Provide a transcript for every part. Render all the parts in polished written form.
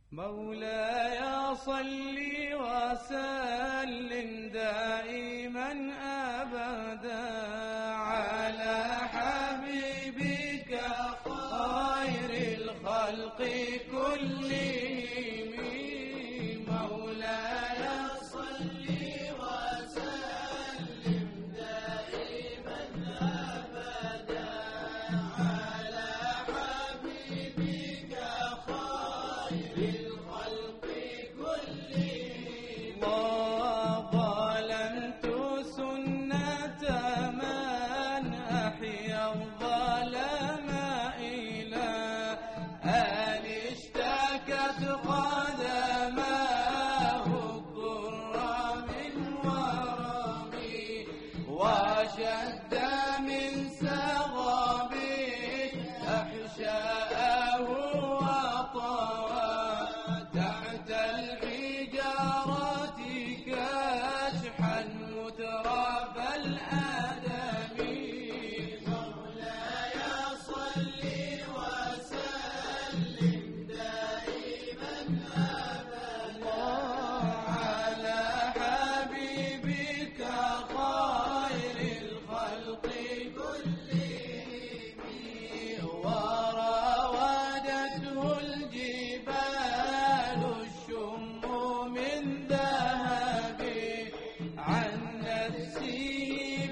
مولاي صل وسلم دائما أبدا على حبيبك خير الخلق كلهم. مولاي صل وسلم دائما أبدا على حبيبك خير الخلق كلهم. ظلمت سنة من أحيا الظلم إلى أن اشتكت قدماه الضر من ورمي وشد من سغبه أحشاءه وطوى تحت الحجارة كاشحا متراب الآدم. مولاي صل وسلم دائما أبدا على حبيبك خير الخلق كلهم. وراودته الجبال الشم من ذهب عن نفسه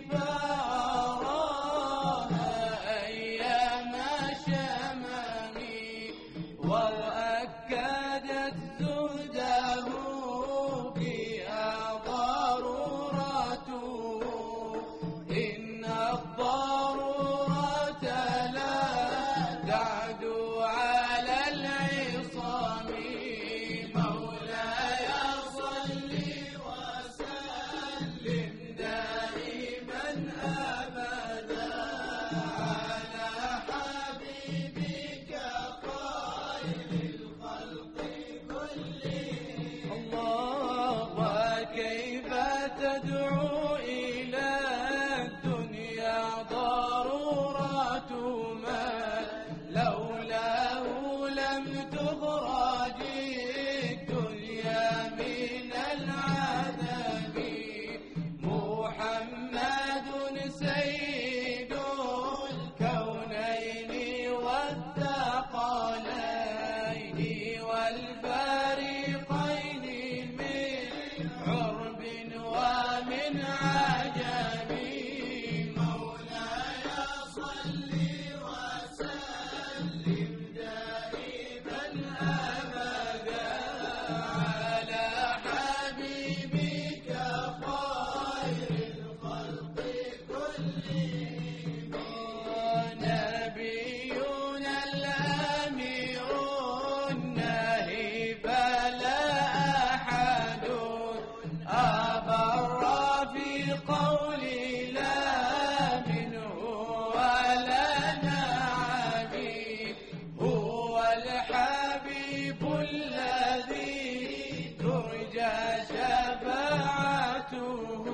فأراها أيام شمامي وأكدت زهده بها ضرورته. إن الضرورة لا تعدو على العصام. مولاي صل وسلم دائما أبدا على حبيبك خير الخلق كلهم. الله وكيف تدعو إلى الدنيا ضرورة ما لولاه لم تخرج الدنيا من العذاب. محمد سيد الكونين والثقلين والفريقين من عرب ومن عجم. مولاي صل وسلم دائما أبدا على حبيبك خير الخلق كلهم. نبينا الأمير الناهي فلا أحد أبر في قول لا منه ولا نعبي. هو الحبيب الذي ترجى شفاعته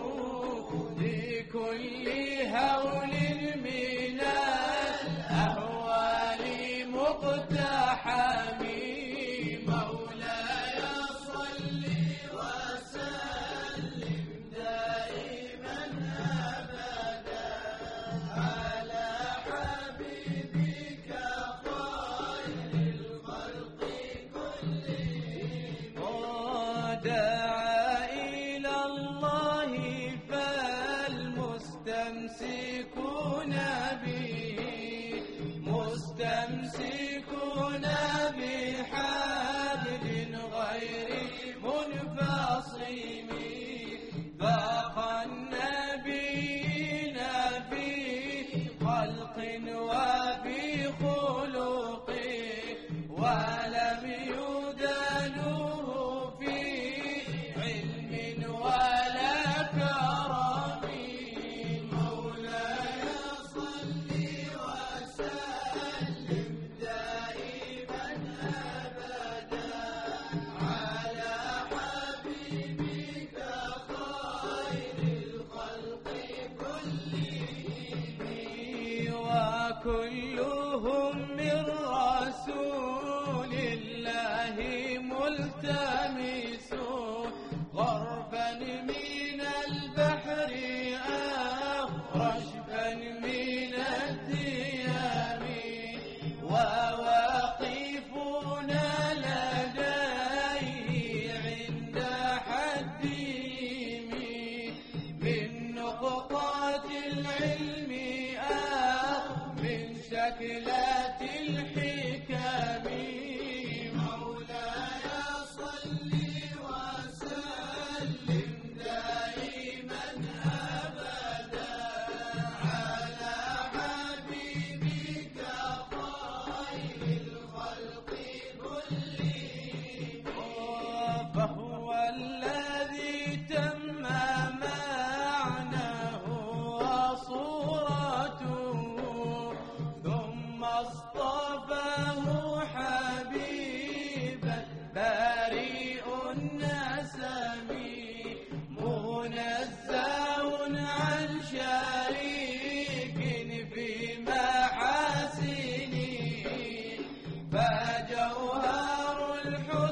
لكل هول من الأهوال مقتحم. مولاي صل وسلم دائما أبدا على حبيبك خير الخلق كلهم. ودعا إلى الله فالمستمسكون به مستمسكون بحبل غير منفصم. فاق النبيين في خلق وفي خلق ولم يدانوه في علم ولا كرم. مولاي صل وسلم دائما أبدا على حبيبك خير الخلق كلهم. وكلهم من رسول الله ملتمس غربا من البحر أو رشفا من الديام وواقفنا لديه عند حدهم من نقطات العلم أو من شكلات الحكم مولاي صل وسلم دائما أبدا على حبيبك خير الخلق كلهم فهو الذي تم معناه وصورته ثم اصطفاه حبيبا بريء النسم منزه عن شريك في محاسنه فجوهر الحسن